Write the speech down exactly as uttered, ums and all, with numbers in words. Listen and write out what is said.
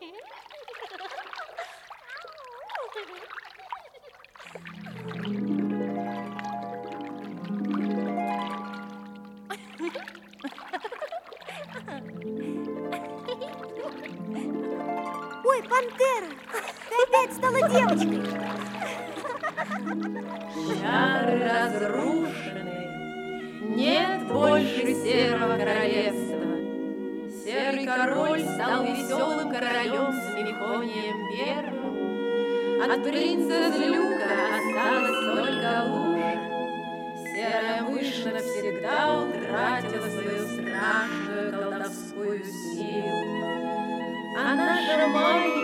Ой, пантера! Ты опять стала девочкой! Чары разрушены, нет больше серого королевства. Серый король стал веселым королем с Мехонием Первым. От принца Злюка осталась только лужа. Серая мышь навсегда утратила свою страшную колдовскую силу. А наша мать